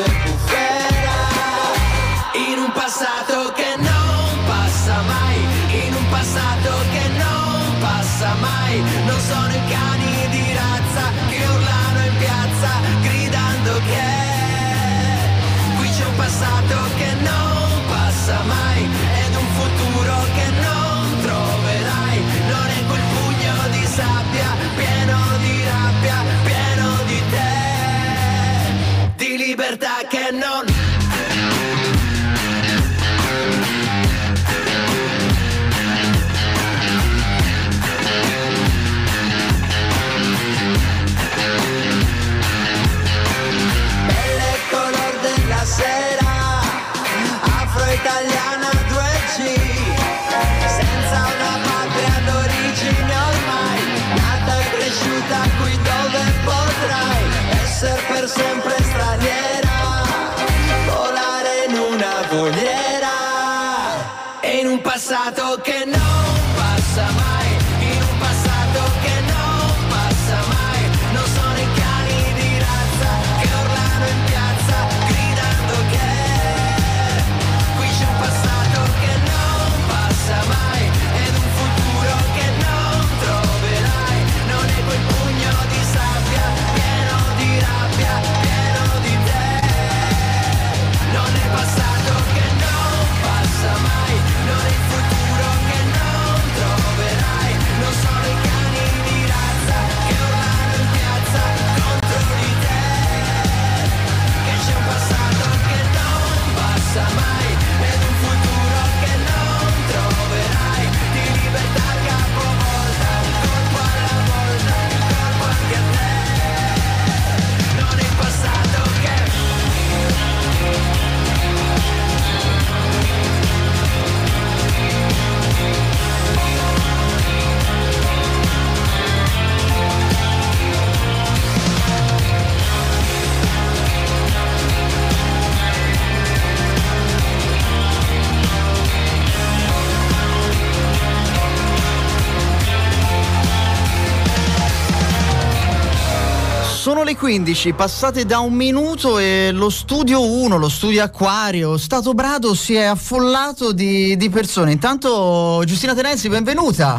e bufera. In un passato che non passa mai, in un passato che non passa mai. Non sono i cani di razza che urlano in piazza gridando che qui c'è un passato che non passa mai ed un futuro che non troverai. Non è quel pugno di sabbia pieno di rabbia, pieno di te, di libertà che non. Sera afro-italiana 2G, senza una patria d'origine ormai, nata e cresciuta qui dove potrai essere per sempre straniera, volare in una voliera. E in un passato che non passa mai, in un passato che non passa mai. Non sono i cani di razza che urlano in piazza gridando che qui c'è un passato che non passa mai ed un futuro che non troverai. Non è quel pugno di sabbia pieno di rabbia, pieno di te. Non è passato che non passa mai, non è il futuro che non troverai. Non sono i cani di razza che urlano in piazza contro di te. Che c'è un passato che non passa mai ed un futuro che non troverai. Di libertà capovolta, un colpo alla volta, un colpo anche a te. Non è il passato che Sono le 15, passate da un minuto e lo studio 1, lo studio Acquario, Stato Brado si è affollato di persone. Intanto Giustina Tenenzi, benvenuta.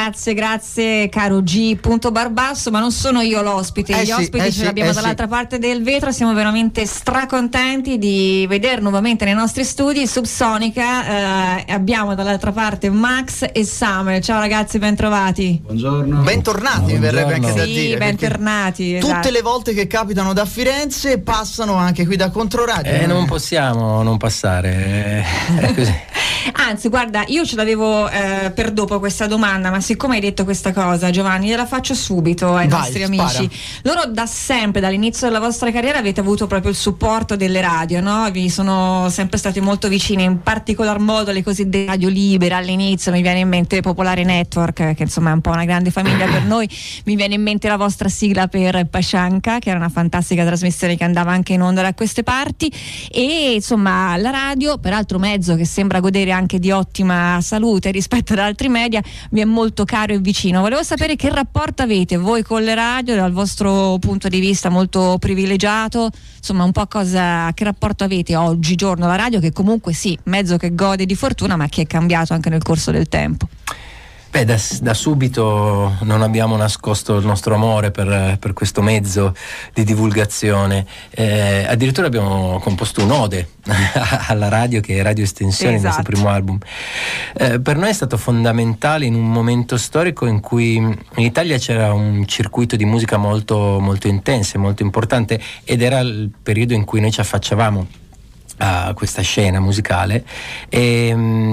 Grazie caro G. Barbasso, ma non sono io l'ospite, gli ospiti ce li abbiamo dall'altra parte del vetro. Siamo veramente stracontenti di vedere nuovamente nei nostri studi Subsonica. Abbiamo dall'altra parte Max e Samuel. Ciao ragazzi, bentrovati. Buongiorno. Bentornati, mi verrebbe anche da dire. Sì, bentornati. Tutte le volte che capitano da Firenze passano anche qui da Controradio. Non possiamo non passare, è così. Anzi, guarda, io ce l'avevo per dopo questa domanda, ma siccome hai detto questa cosa, Giovanni, gliela faccio subito ai nostri amici. Loro da sempre, dall'inizio della vostra carriera, avete avuto proprio il supporto delle radio, no? Vi sono sempre stati molto vicine, in particolar modo le cosiddette radio libere. All'inizio mi viene in mente Popolare Network, che insomma è un po' una grande famiglia per noi. Mi viene in mente la vostra sigla per Pascianca, che era una fantastica trasmissione che andava anche in onda da queste parti. E insomma la radio, peraltro mezzo che sembra godere anche di ottima salute rispetto ad altri media, vi è molto caro e vicino. Volevo sapere che rapporto avete voi con le radio dal vostro punto di vista molto privilegiato, insomma un po' che rapporto avete oggigiorno la radio, che comunque sì, mezzo che gode di fortuna, ma che è cambiato anche nel corso del tempo. Beh, da subito non abbiamo nascosto il nostro amore per questo mezzo di divulgazione. Addirittura abbiamo composto un'ode alla radio, che è Radio Estensione, il nostro primo album. Per noi è stato fondamentale in un momento storico in cui in Italia c'era un circuito di musica molto, molto intenso e molto importante, ed era il periodo in cui noi ci affacciavamo a questa scena musicale, e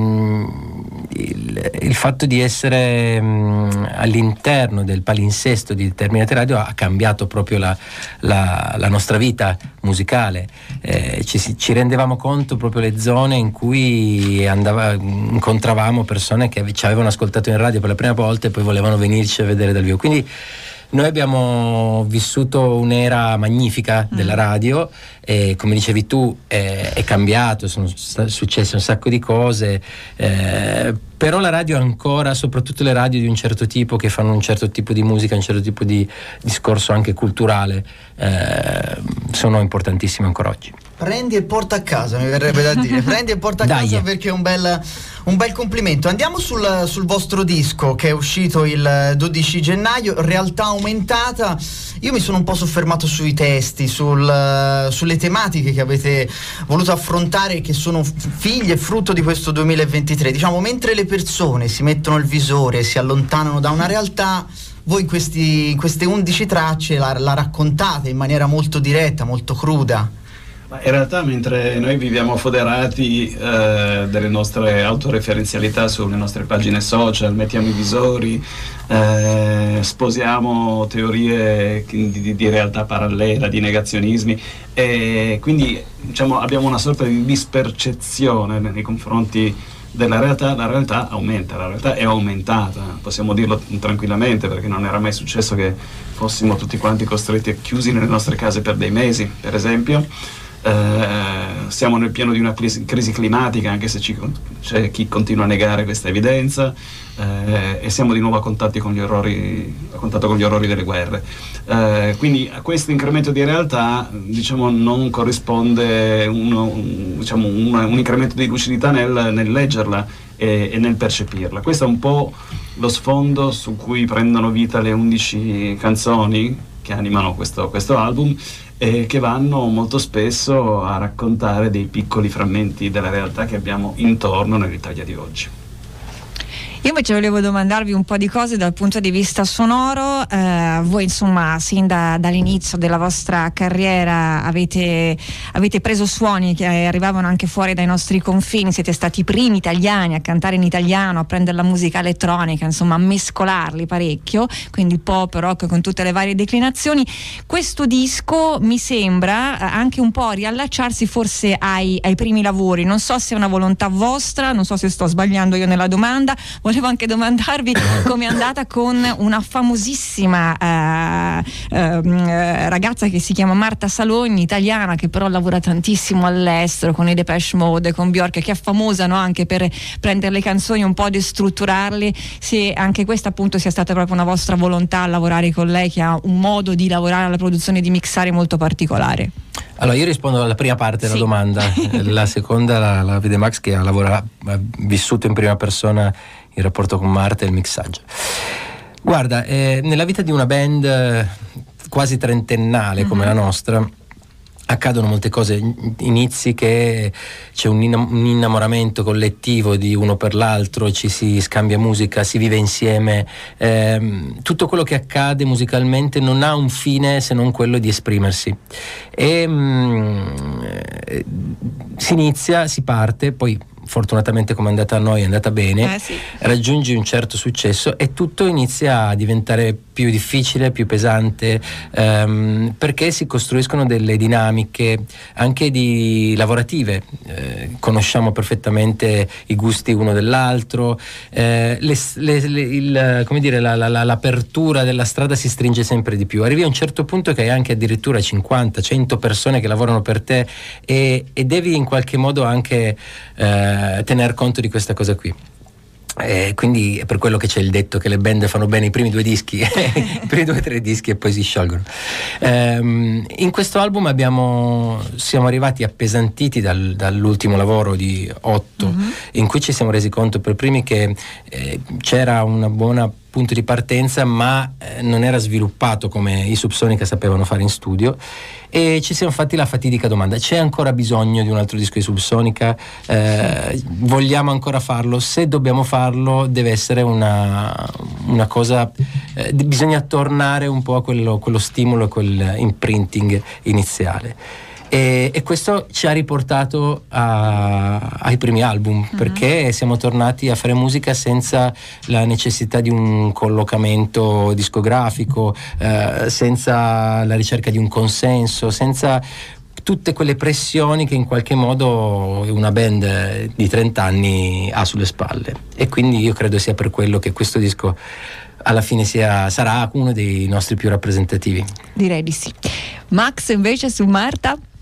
il fatto di essere all'interno del palinsesto di determinate radio ha cambiato proprio la nostra vita musicale. Ci rendevamo conto proprio le zone in cui incontravamo persone che ci avevano ascoltato in radio per la prima volta e poi volevano venirci a vedere dal vivo. Quindi noi abbiamo vissuto un'era magnifica della radio, e come dicevi tu è cambiato, sono successe un sacco di cose, però la radio ancora, soprattutto le radio di un certo tipo che fanno un certo tipo di musica, un certo tipo di discorso anche culturale, sono importantissime ancora oggi. Prendi e porta a casa, mi verrebbe da dire. Prendi e porta a casa, perché è un bel complimento. Andiamo sul vostro disco che è uscito il 12 gennaio, Realtà Aumentata. Io mi sono un po' soffermato sui testi, sulle tematiche che avete voluto affrontare, che sono figlie e frutto di questo 2023. Diciamo, mentre le persone si mettono il visore e si allontanano da una realtà, voi in queste 11 tracce la raccontate in maniera molto diretta, molto cruda. Ma in realtà, mentre noi viviamo foderati delle nostre autoreferenzialità sulle nostre pagine social, mettiamo i visori, sposiamo teorie di realtà parallela, di negazionismi, e quindi diciamo abbiamo una sorta di dispercezione nei confronti della realtà. La realtà aumenta, la realtà è aumentata, possiamo dirlo tranquillamente, perché non era mai successo che fossimo tutti quanti costretti e chiusi nelle nostre case per dei mesi, per esempio. Siamo nel pieno di una crisi climatica, anche se c'è chi continua a negare questa evidenza, e siamo di nuovo a contatto con gli orrori delle guerre. Quindi a questo incremento di realtà, diciamo, non corrisponde un incremento di lucidità nel leggerla e nel percepirla. Questo è un po' lo sfondo su cui prendono vita le 11 canzoni che animano questo album, e che vanno molto spesso a raccontare dei piccoli frammenti della realtà che abbiamo intorno nell'Italia di oggi. Io invece volevo domandarvi un po' di cose dal punto di vista sonoro. Voi insomma sin dall'inizio della vostra carriera avete preso suoni che arrivavano anche fuori dai nostri confini, siete stati i primi italiani a cantare in italiano, a prendere la musica elettronica, insomma a mescolarli parecchio, quindi pop, rock con tutte le varie declinazioni. Questo disco mi sembra anche un po' riallacciarsi forse ai primi lavori, non so se è una volontà vostra, non so se sto sbagliando io nella domanda. Volevo anche domandarvi come è andata con una famosissima ragazza che si chiama Marta Salogni, italiana, che però lavora tantissimo all'estero con i Depeche Mode, con Björk, che è famosa, no, anche per prendere le canzoni un po' destrutturarle. Se anche questa appunto sia stata proprio una vostra volontà a lavorare con lei, che ha un modo di lavorare alla produzione, di mixare molto particolare. Allora io rispondo alla prima parte della domanda, la seconda la vede Max, che ha vissuto in prima persona il rapporto con Marta e il mixaggio. Guarda, nella vita di una band quasi trentennale come la nostra accadono molte cose. Inizi che c'è un innamoramento collettivo di uno per l'altro, ci si scambia musica, si vive insieme, tutto quello che accade musicalmente non ha un fine se non quello di esprimersi, e si inizia, si parte, poi fortunatamente come è andata a noi è andata bene, raggiungi un certo successo e tutto inizia a diventare più difficile, più pesante, perché si costruiscono delle dinamiche anche lavorative, conosciamo perfettamente i gusti uno dell'altro, l'apertura della strada si stringe sempre di più, arrivi a un certo punto che hai anche addirittura 50-100 persone che lavorano per te, e devi in qualche modo anche tener conto di questa cosa qui. Quindi è per quello che c'è il detto che le band fanno bene i primi 2 dischi, i primi 2 o 3 dischi, e poi si sciolgono. In questo album siamo arrivati appesantiti dall'ultimo lavoro di 8, in cui ci siamo resi conto per primi che c'era una buona punto di partenza, ma non era sviluppato come i Subsonica sapevano fare in studio, e ci siamo fatti la fatidica domanda: c'è ancora bisogno di un altro disco di Subsonica? Vogliamo ancora farlo? Se dobbiamo farlo deve essere una cosa, bisogna tornare un po' a quello stimolo, a quel imprinting iniziale. E questo ci ha riportato ai primi album, perché siamo tornati a fare musica senza la necessità di un collocamento discografico, senza la ricerca di un consenso, senza tutte quelle pressioni che in qualche modo una band di 30 anni ha sulle spalle. E quindi io credo sia per quello che questo disco alla fine sarà uno dei nostri più rappresentativi. Direi di sì. Max, invece, su Marta?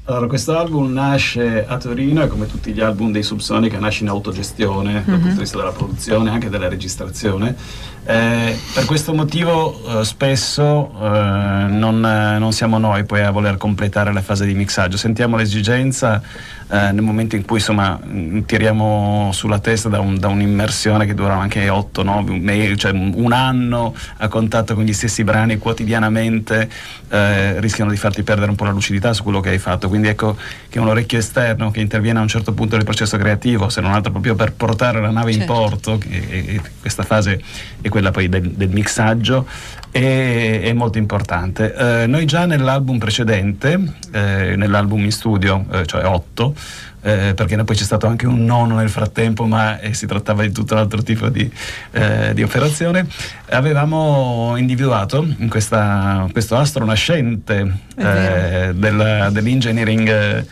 Allora, questo album nasce a Torino e come tutti gli album dei Subsonica nasce in autogestione dal punto di vista della produzione e anche della registrazione. Per questo motivo spesso non siamo noi poi a voler completare la fase di mixaggio, sentiamo l'esigenza nel momento in cui insomma tiriamo sulla testa da un'immersione che dura anche 8-9 mesi, cioè un anno a contatto con gli stessi brani quotidianamente, rischiano di farti perdere un po' la lucidità su quello che hai fatto, quindi ecco che un orecchio esterno che interviene a un certo punto del processo creativo, se non altro proprio per portare la nave in porto, e questa fase è quella poi del mixaggio, è molto importante. Noi già nell'album precedente, nell'album in studio, cioè 8, perché poi c'è stato anche un nono nel frattempo, ma si trattava di tutto altro tipo di operazione, avevamo individuato in questo astro nascente dell'engineering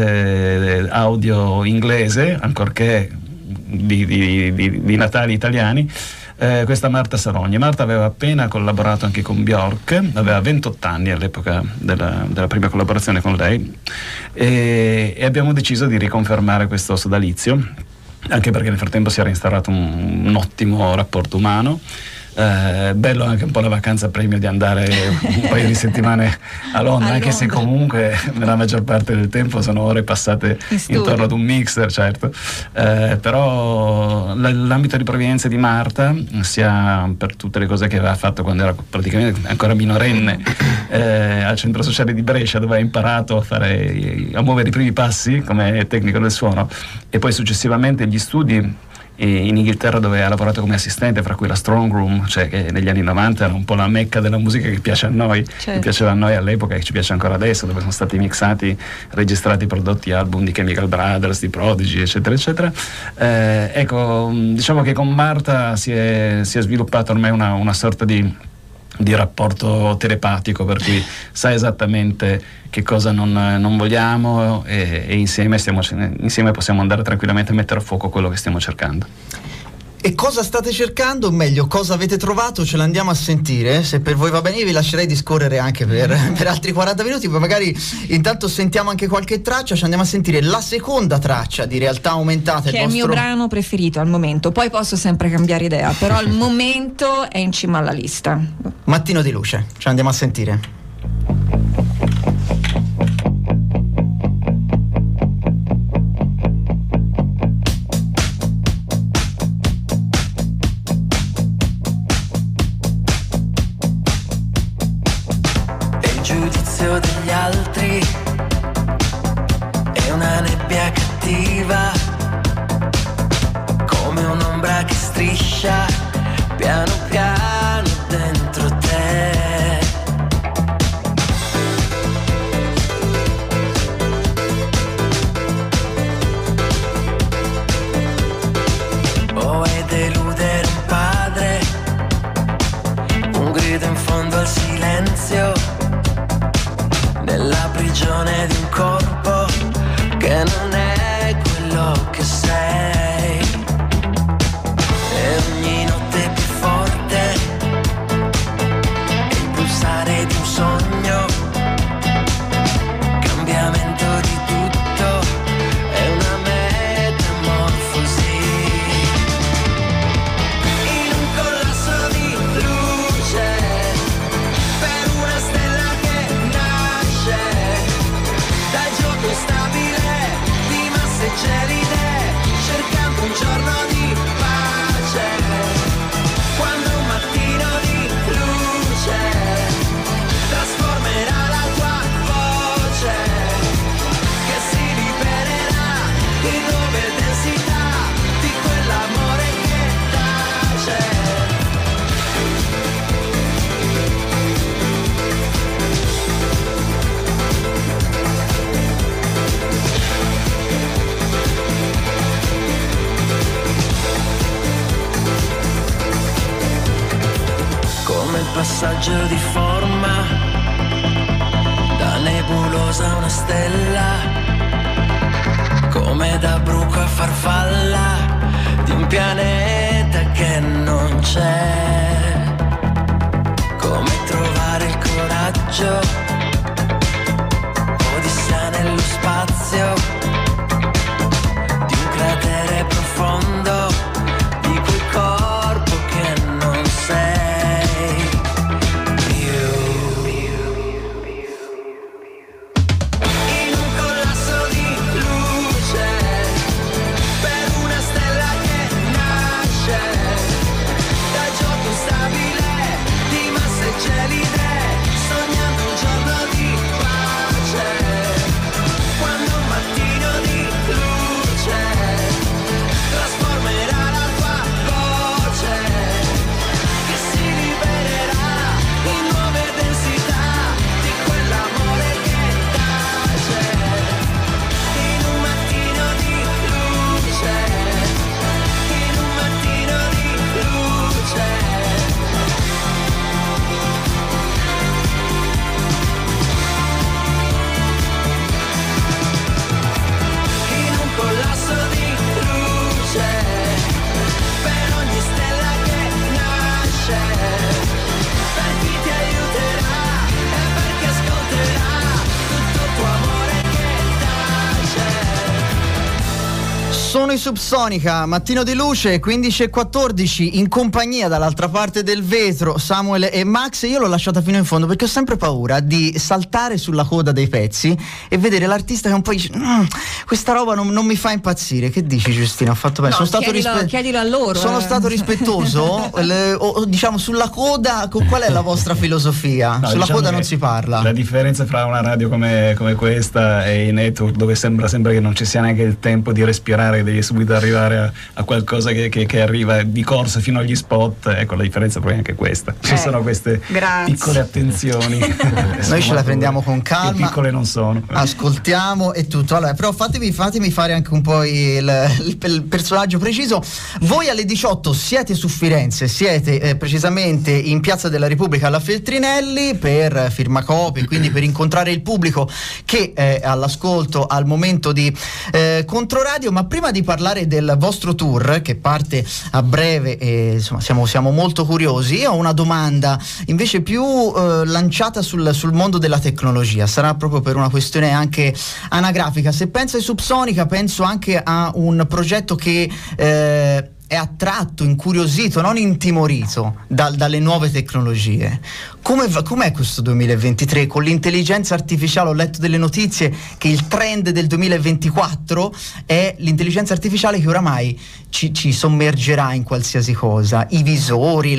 audio inglese, ancorché di natali italiani, questa Marta Sarogni. Marta aveva appena collaborato anche con Bjork, aveva 28 anni all'epoca della prima collaborazione con lei, e abbiamo deciso di riconfermare questo sodalizio, anche perché nel frattempo si era instaurato un ottimo rapporto umano. Bello anche un po' la vacanza premio di andare un paio di settimane a Londra, anche se comunque nella maggior parte del tempo sono ore passate intorno ad un mixer, certo, però l'ambito di provenienza di Marta, sia per tutte le cose che aveva fatto quando era praticamente ancora minorenne al centro sociale di Brescia, dove ha imparato a muovere i primi passi come tecnico del suono, e poi successivamente gli studi in Inghilterra, dove ha lavorato come assistente, fra cui la Strong Room, cioè che negli anni 90 era un po' la mecca della musica che piace a noi, che piaceva a noi all'epoca e che ci piace ancora adesso, dove sono stati mixati, registrati, prodotti album di Chemical Brothers, di Prodigy, eccetera eccetera. Ecco, diciamo che con Marta si è sviluppato ormai una sorta di rapporto telepatico, per cui sa esattamente che cosa non vogliamo, e insieme possiamo andare tranquillamente a mettere a fuoco quello che stiamo cercando. E cosa state cercando? O meglio, cosa avete trovato? Ce l'andiamo a sentire. Se per voi va bene, io vi lascerei discorrere anche per altri 40 minuti, poi magari intanto sentiamo anche qualche traccia. Ci andiamo a sentire la seconda traccia di Realtà Aumentata, che è il mio brano preferito al momento. Poi posso sempre cambiare idea, però al momento è in cima alla lista. Mattino di luce, ci andiamo a sentire. Degli altri è una nebbia cattiva, come un'ombra che striscia piano piano dentro te. Oh, è deludere un padre, un grido in fondo al silenzio, nella prigione di un corpo che non è quello che sei, e ogni notte più forte è il pulsare di un sogno, cambiamento di tutto, è una metamorfosi, in un collasso di luce, per una stella che nasce dal gioco instabile di masse gelide, cercando un giorno di pace, quando un mattino di luce trasformerà la tua voce, che si libererà di nuove densità di quell'amore che tace. Come il passaggio di forma da nebulosa a una stella, come da bruco a farfalla di un pianeta che non c'è, come trovare il coraggio, odissea nello Sono i Subsonica, mattino di luce, 15:14, in compagnia dall'altra parte del vetro Samuel e Max. Io l'ho lasciata fino in fondo perché ho sempre paura di saltare sulla coda dei pezzi e vedere l'artista che un po' dice questa roba non mi fa impazzire. Che dici, Giustina? Ho fatto bene. No, chiedilo a loro. Sono stato rispettoso. Diciamo sulla coda, qual è la vostra filosofia? No, sulla diciamo coda non si parla. La differenza fra una radio come questa e i network, dove sembra che non ci sia neanche il tempo di respirare, devi subito arrivare a qualcosa che arriva di corsa fino agli spot. Ecco, la differenza poi è anche questa. Ci sono queste piccole attenzioni. Noi ce la prendiamo con calma. Piccole non sono. Ascoltiamo e tutto. Allora, però fatemi fare anche un po' il personaggio preciso. Voi alle 18 siete su Firenze, siete precisamente in Piazza della Repubblica alla Feltrinelli per firmacopie, quindi per incontrare il pubblico che è all'ascolto al momento di Controradio. Ma prima di parlare del vostro tour che parte a breve, insomma siamo molto curiosi, io ho una domanda invece più lanciata sul mondo della tecnologia. Sarà proprio per una questione anche anagrafica. Se penso ai Subsonica, penso anche a un progetto che è attratto, incuriosito, non intimorito dalle nuove tecnologie. Com'è questo 2023 con l'intelligenza artificiale? Ho letto delle notizie che il trend del 2024 è l'intelligenza artificiale che oramai ci sommergerà in qualsiasi cosa, i visori,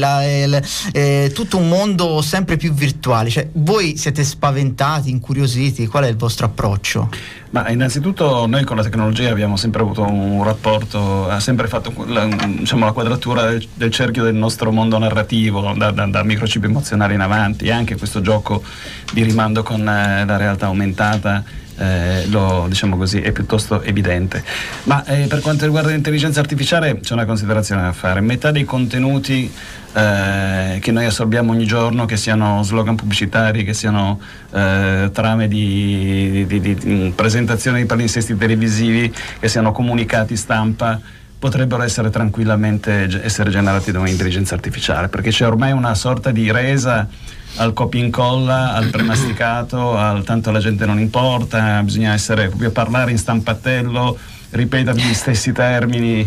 tutto un mondo sempre più virtuale. Cioè, voi siete spaventati, incuriositi? Qual è il vostro approccio? Ma innanzitutto noi con la tecnologia abbiamo sempre avuto un rapporto, ha sempre fatto la quadratura del cerchio del nostro mondo narrativo, da microchip emozionali in avanti, e anche questo gioco di rimando con la realtà aumentata diciamo così, è piuttosto evidente. Ma per quanto riguarda l'intelligenza artificiale c'è una considerazione da fare: metà dei contenuti che noi assorbiamo ogni giorno, che siano slogan pubblicitari, che siano trame di presentazione di palinsesti televisivi, che siano comunicati stampa, potrebbero essere tranquillamente generati da un'intelligenza artificiale, perché c'è ormai una sorta di resa al copia e incolla, al premasticato, al tanto la gente non importa, bisogna proprio parlare in stampatello, ripetere gli stessi termini.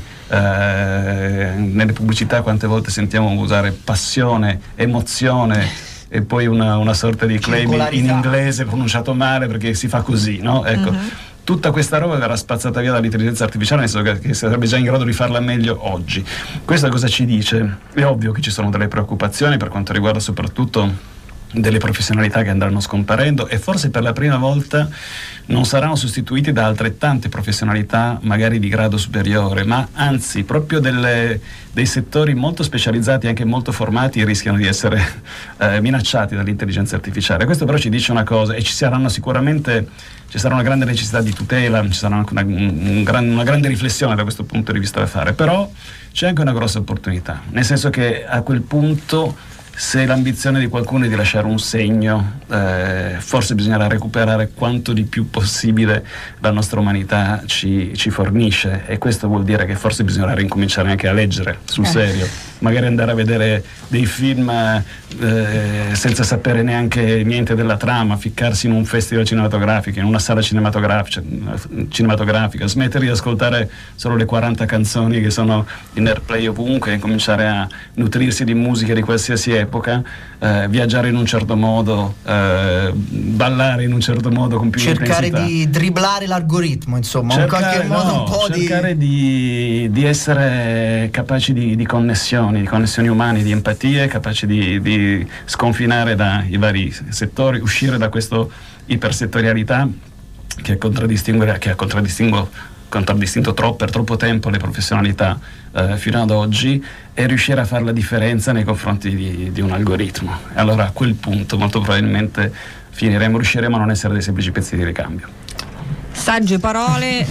Nelle pubblicità quante volte sentiamo usare passione, emozione e poi una sorta di claim in inglese pronunciato male perché si fa così, no? Ecco. Tutta questa roba verrà spazzata via dall'intelligenza artificiale, nel senso che sarebbe già in grado di farla meglio oggi. Questa cosa ci dice? È ovvio che ci sono delle preoccupazioni per quanto riguarda soprattutto delle professionalità che andranno scomparendo, e forse per la prima volta non saranno sostituiti da altrettante professionalità magari di grado superiore, ma anzi proprio dei settori molto specializzati, anche molto formati, rischiano di essere minacciati dall'intelligenza artificiale. Questo però ci dice una cosa, e ci sarà una grande necessità di tutela, ci sarà anche una grande riflessione da questo punto di vista da fare. Però c'è anche una grossa opportunità, nel senso che a quel punto, se l'ambizione di qualcuno è di lasciare un segno, forse bisognerà recuperare quanto di più possibile la nostra umanità ci fornisce, e questo vuol dire che forse bisognerà ricominciare anche a leggere sul serio, magari andare a vedere dei film senza sapere neanche niente della trama, ficcarsi in un festival cinematografico, in una sala cinematografica, smettere di ascoltare solo le 40 canzoni che sono in airplay ovunque e cominciare a nutrirsi di musica di qualsiasi epoca, viaggiare in un certo modo, ballare in un certo modo con più cercare intensità. Di dribblare l'algoritmo, insomma, in qualche modo cercare di essere capaci di connessioni umane, di empatie, capaci di sconfinare dai vari settori, uscire da questa ipersettorialità che ha contraddistinto per troppo tempo le professionalità fino ad oggi, e riuscire a fare la differenza nei confronti di un algoritmo. E allora a quel punto molto probabilmente riusciremo a non essere dei semplici pezzi di ricambio. Sagge parole,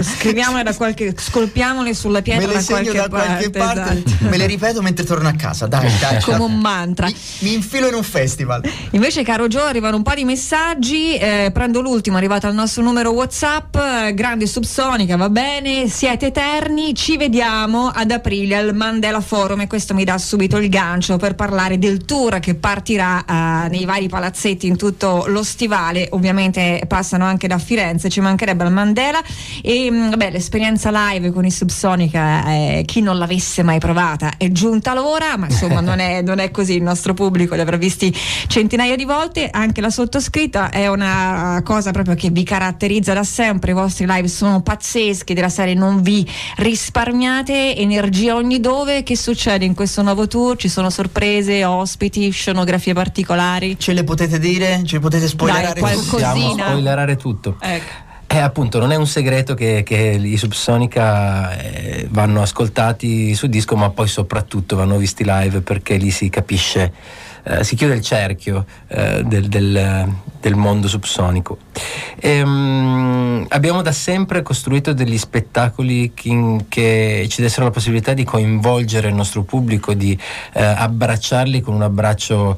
scolpiamole sulla pietra da qualche parte. Esatto. Me le ripeto mentre torno a casa, dai. Come un mantra. Mi infilo in un festival. Invece, caro Gio, arrivano un po' di messaggi, prendo l'ultimo, arrivato al nostro numero WhatsApp. Grande Subsonica, va bene, siete eterni, ci vediamo ad aprile al Mandela Forum, e questo mi dà subito il gancio per parlare del tour che partirà nei vari palazzetti in tutto lo stivale. Ovviamente passano anche da Firenze, ci manca mancherebbe al Mandela. E vabbè, l'esperienza live con i Subsonica, chi non l'avesse mai provata è giunta l'ora, ma insomma non è così, il nostro pubblico li avrà visti centinaia di volte, anche la sottoscritta. È una cosa proprio che vi caratterizza da sempre, i vostri live sono pazzeschi, della serie non vi risparmiate, energia ogni dove. Che succede in questo nuovo tour? Ci sono sorprese, ospiti, scenografie particolari? Ce le potete dire? Ce le potete spoilerare? Dai, qualcosina. Possiamo spoilerare tutto. Ecco. Appunto, non è un segreto che i Subsonica vanno ascoltati su disco, ma poi soprattutto vanno visti live, perché lì si capisce, si chiude il cerchio del mondo subsonico. Abbiamo da sempre costruito degli spettacoli che ci dessero la possibilità di coinvolgere il nostro pubblico, di abbracciarli con un abbraccio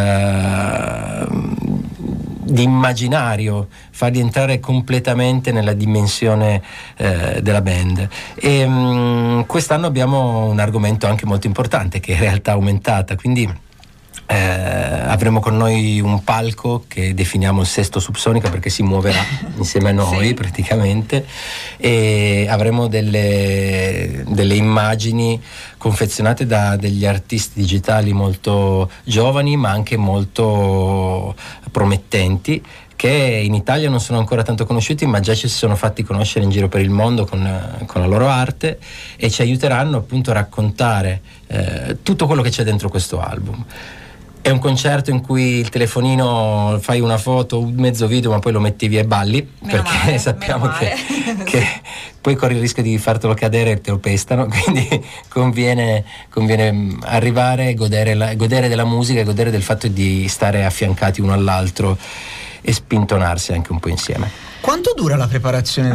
di immaginario, farli entrare completamente nella dimensione della band. E quest'anno abbiamo un argomento anche molto importante, che è realtà aumentata, quindi avremo con noi un palco che definiamo il sesto Subsonica, perché si muoverà insieme a noi, sì, praticamente, e avremo delle immagini confezionate da degli artisti digitali molto giovani, ma anche molto promettenti, che in Italia non sono ancora tanto conosciuti, ma già ci si sono fatti conoscere in giro per il mondo con la loro arte, e ci aiuteranno appunto a raccontare tutto quello che c'è dentro questo album. È un concerto in cui il telefonino fai una foto, un mezzo video, ma poi lo metti via e balli, meno perché male, sappiamo che poi corri il rischio di fartelo cadere e te lo pestano, quindi conviene arrivare, godere della musica e godere del fatto di stare affiancati uno all'altro e spintonarsi anche un po' insieme. Quanto dura la preparazione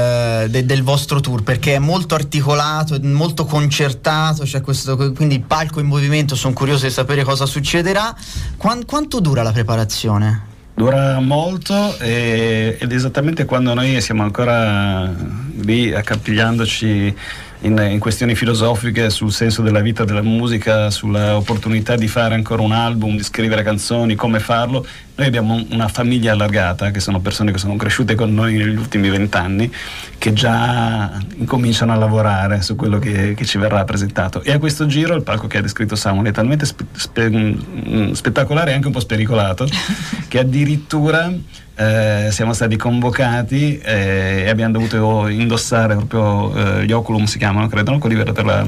del vostro tour? Perché è molto articolato, molto concertato, c'è questo, quindi il palco in movimento, sono curioso di sapere cosa succederà. Quanto dura la preparazione? Dura molto, ed esattamente quando noi siamo ancora lì accapigliandoci in questioni filosofiche sul senso della vita, della musica, sulla opportunità di fare ancora un album, di scrivere canzoni, come farlo. Noi abbiamo una famiglia allargata, che sono persone che sono cresciute con noi negli ultimi 20 anni, che già incominciano a lavorare su quello che ci verrà presentato. E a questo giro il palco che ha descritto Samuel è talmente spettacolare e anche un po' spericolato che addirittura siamo stati convocati e abbiamo dovuto indossare proprio gli Oculum, si chiamano, credo, quelli per la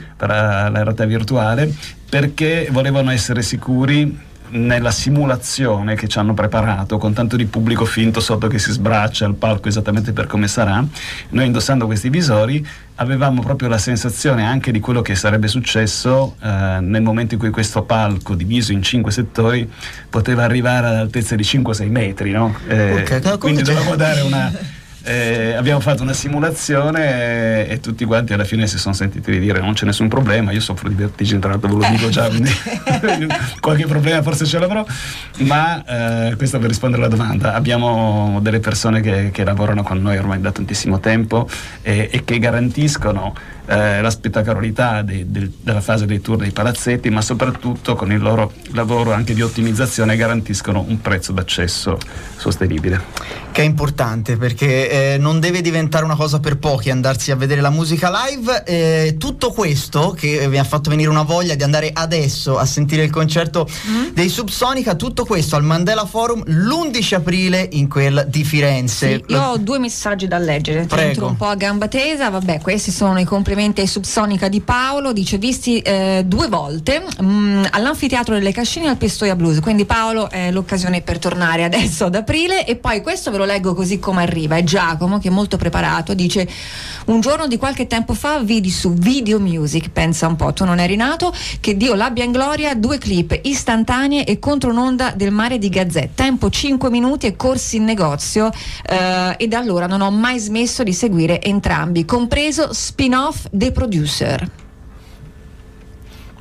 realtà virtuale, perché volevano essere sicuri nella simulazione che ci hanno preparato, con tanto di pubblico finto sotto che si sbraccia al palco esattamente per come sarà. Noi, indossando questi visori, avevamo proprio la sensazione anche di quello che sarebbe successo nel momento in cui questo palco, diviso in 5 settori, poteva arrivare all'altezza di 5-6 metri, no? Quindi dovevamo dare una abbiamo fatto una simulazione e tutti quanti alla fine si sono sentiti di dire: non c'è nessun problema, io soffro di vertigine, tra l'altro ve lo dico già, quindi qualche problema forse ce l'avrò, ma questo per rispondere alla domanda. Abbiamo delle persone che lavorano con noi ormai da tantissimo tempo e che garantiscono la spettacolarità della fase dei tour dei palazzetti, ma soprattutto con il loro lavoro anche di ottimizzazione garantiscono un prezzo d'accesso sostenibile, che è importante, perché non deve diventare una cosa per pochi andarsi a vedere la musica live. Tutto questo che vi ha fatto venire una voglia di andare adesso a sentire il concerto dei Subsonica, tutto questo al Mandela Forum l'11 aprile in quel di Firenze. Sì, io ho 2 messaggi da leggere. Prego. Un po' a gamba tesa. Vabbè, questi sono i complimenti ai Subsonica di Paolo. Dice: visti 2 volte all'Anfiteatro delle Cascine e al Pistoia Blues, quindi Paolo è l'occasione per tornare adesso ad aprile. E poi questo ve lo leggo così come arriva, è Giacomo, che è molto preparato. Dice: un giorno di qualche tempo fa vidi su Video Music, pensa un po', tu non eri nato, che Dio l'abbia in gloria, 2 clip istantanee e contro un'onda del mare di Gazzè, tempo 5 minuti e corsi in negozio, e da allora non ho mai smesso di seguire entrambi, compreso spin-off The Producer.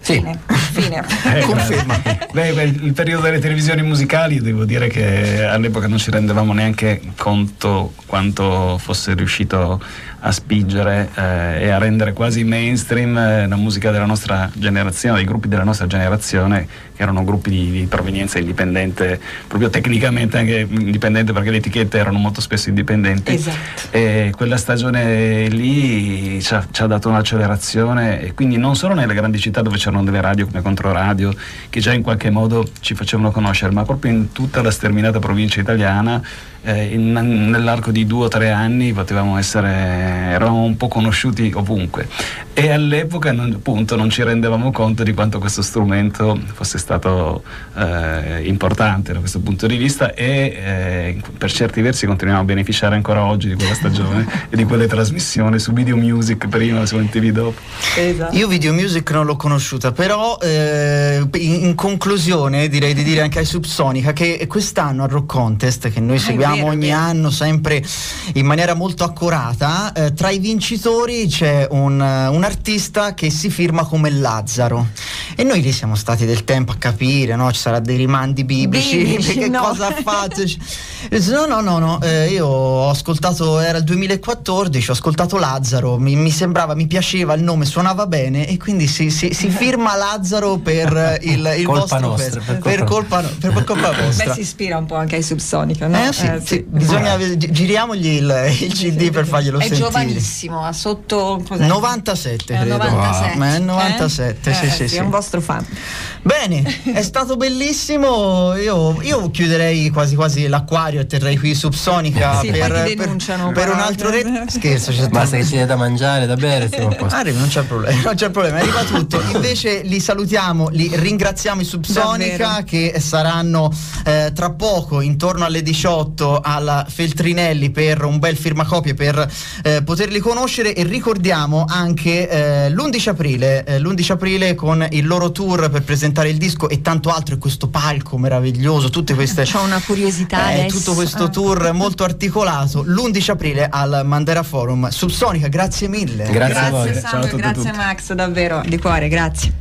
Fine. Conferma. Il periodo delle televisioni musicali, devo dire che all'epoca non ci rendevamo neanche conto quanto fosse riuscito a spingere e a rendere quasi mainstream la musica della nostra generazione, dei gruppi della nostra generazione, che erano gruppi di provenienza indipendente, proprio tecnicamente anche indipendente, perché le etichette erano molto spesso indipendenti. Esatto. E quella stagione lì ci ha dato un'accelerazione, e quindi non solo nelle grandi città dove c'erano delle radio come Controradio che già in qualche modo ci facevano conoscere, ma proprio in tutta la sterminata provincia italiana. Nell'arco di 2 o 3 anni eravamo un po' conosciuti ovunque, e all'epoca appunto non ci rendevamo conto di quanto questo strumento fosse stato importante da questo punto di vista, e per certi versi continuiamo a beneficiare ancora oggi di quella stagione e di quelle trasmissioni su Video Music prima, su MTV dopo. Esatto. Io Video Music non l'ho conosciuta, però in conclusione direi di dire anche ai Subsonica che quest'anno al Rock Contest, che noi seguiamo ogni anno sempre in maniera molto accurata, tra i vincitori c'è un artista che si firma come Lazzaro, e noi lì siamo stati del tempo a capire, no? Ci sarà dei rimandi biblici, che no. cosa ha fatto? No, io ho ascoltato, era il 2014, ho ascoltato Lazzaro, mi sembrava, mi piaceva il nome, suonava bene, e quindi si firma Lazzaro per il colpa vostro nostra, per colpa vostra. Beh, si ispira un po' anche ai Subsonica, no? Sì, bisogna giriamogli il CD per farglielo è sentire. È giovanissimo, ha sotto 97 credo. 97. Ma è 97, sì. È un vostro fan. Bene, è stato bellissimo. Io chiuderei quasi l'acquario e terrei qui Subsonica sì, per un altro scherzo. Basta che ci sia da mangiare, da bere, siamo a posto. Non c'è problema, arriva tutto. Invece li salutiamo, li ringraziamo i Subsonica, davvero, che saranno tra poco intorno alle 18 alla Feltrinelli per un bel firmacopie per poterli conoscere, e ricordiamo anche l'11 aprile con il loro tour per presentare il disco e tanto altro, e questo palco meraviglioso, tutte queste c'ho una curiosità adesso. Tutto questo tour molto articolato l'11 aprile al Mandera Forum. Subsonica, grazie mille. Grazie a voi. Grazie Sandro, grazie Max, davvero di cuore, grazie.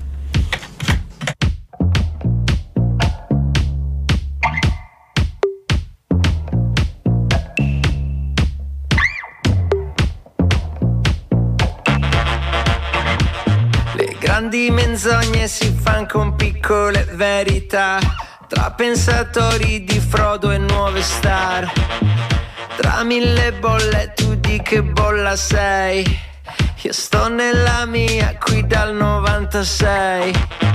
Grandi menzogne si fan con piccole verità, tra pensatori di Frodo e nuove star. Tra 1000 bolle tu di che bolla sei? Io sto nella mia qui dal 96.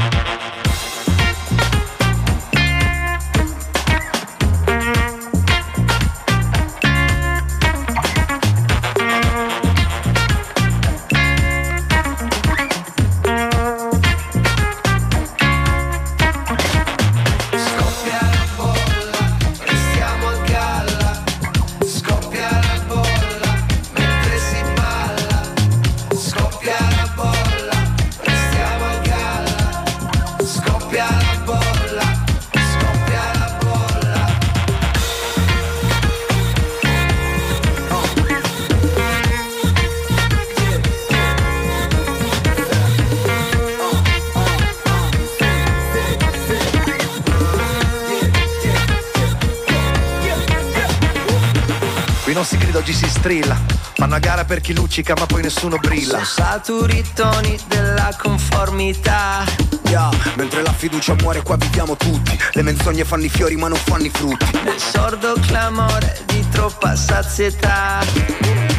Non si grida, oggi si strilla. Fanno a gara per chi luccica ma poi nessuno brilla. Sono saturi toni della conformità. Mentre la fiducia muore qua viviamo tutti. Le menzogne fanno i fiori ma non fanno i frutti. Nel sordo clamore di troppa sazietà.